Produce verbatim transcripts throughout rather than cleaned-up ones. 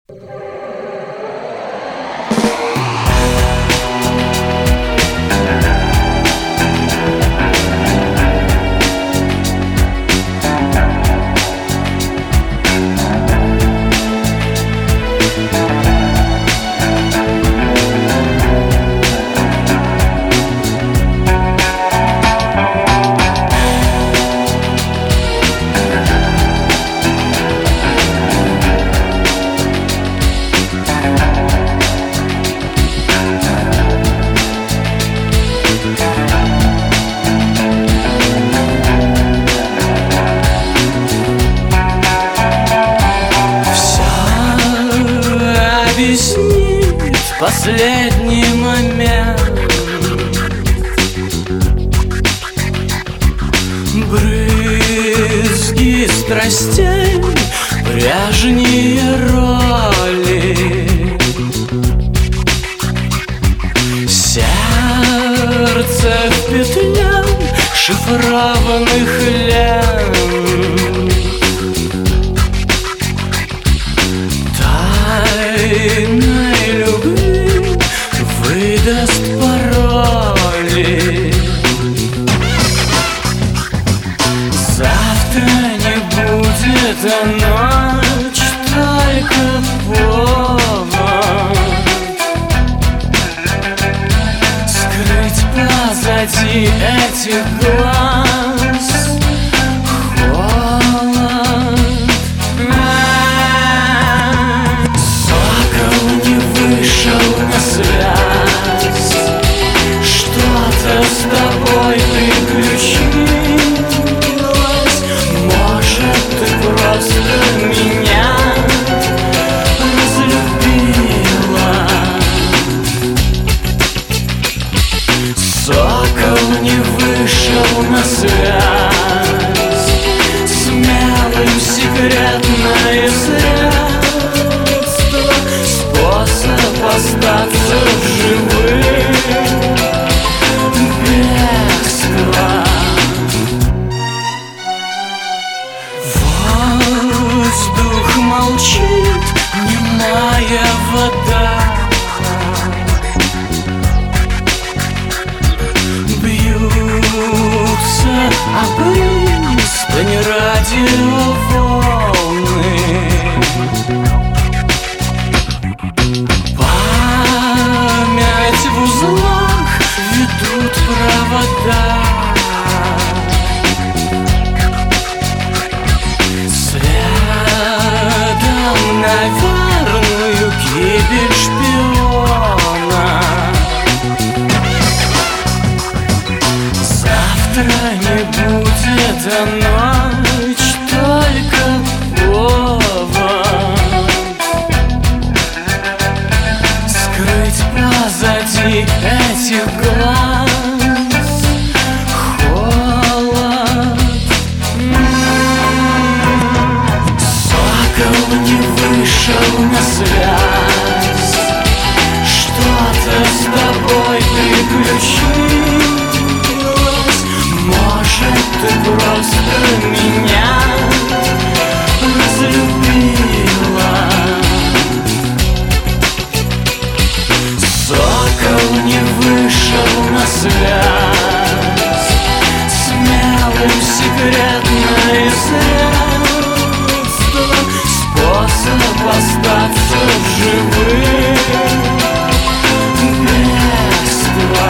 Последний момент. Брызги страстей, прежние роли. Сердце в петле шифрованных лент. Тайной любви выдаст пароли. Завтра не будет, а ночь только повод скрыть позади этих глаз холод. Сокол не вышел на связь, что-то с тобой приключилось. Может, ты просто меня разлюбила. Сокол не вышел на связь, смелым секретное средство, способ остаться в живых. Бегство. Воздух молчит, немая вода. Бьются об пристань радиоволны. Память в узлах ведут провода. Следом на верную гибель шпиона. Завтра не будет, а ночь только повод скрыть позади этих глаз холод. Сокол не вышел на связь, что-то с тобой приключилось. Может, ты просто меня разлюбила. Сокол не вышел на связь, смелым секретное средство, способ остаться в живых. Бегство.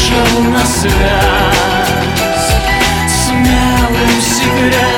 вышел на связь, смелым секретом